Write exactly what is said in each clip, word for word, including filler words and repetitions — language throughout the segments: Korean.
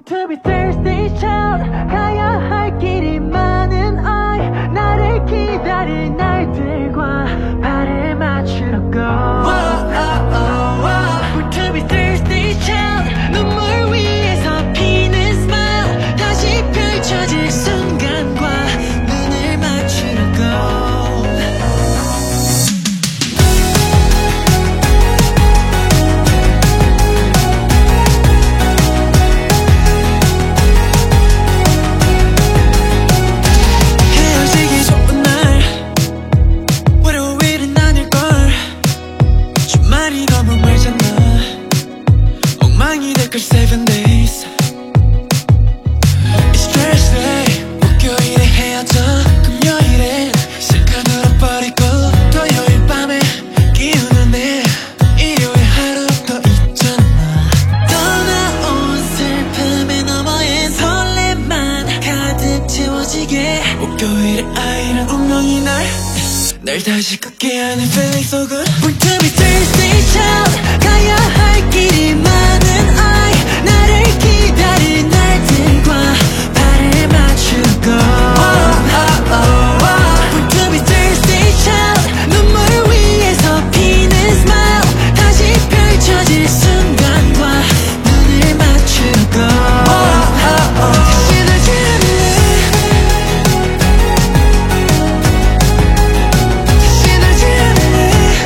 Born to be thirsty child 가야 할 길이 많은 I 나를 기다릴 날들과 발을 맞추러 go Born to be thirsty child 눈물 위에서 피는 smile 다시 펼쳐질 순간과 눈을 맞추러 go seven days Stress day 목요일에 헤어져 금요일에 실컷 울어버리고 토요일 밤에 기운을 내 일요일 하루 더 있잖아 떠나온 슬픔의 너머엔 설렘만 가득 채워지게 목요일에 아이란 운명이 날 날 다시 걷게 하는 feeling so good Born to be thirsty child 가야 할 길이 많은 I 나를 기다릴 날들과 발을 맞추고 Born to be thirsty child 눈물 위에서 피는 smile 다시 펼쳐질 순간과 눈을 맞추고 다시 널 찾을래 다시 널 찾을래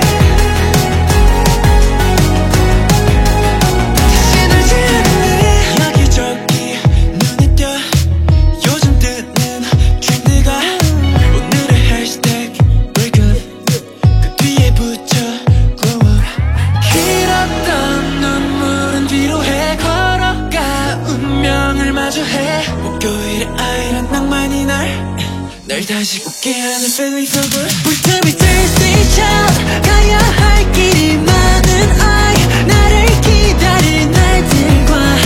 다시 널 찾을래 여기저기 눈에 띄어 요즘 뜨는 트렌드가 오늘의 해시태그 break up 그 뒤에 붙여 grow up 길었던 눈물은 뒤로 해 걸어가 운명을 마주해 목요일에 아이란 낭만이 날 날 다시 웃게 하는 feeling so good Born to be thirsty child 가야 할 길이 많은 I 나를 기다릴 날들과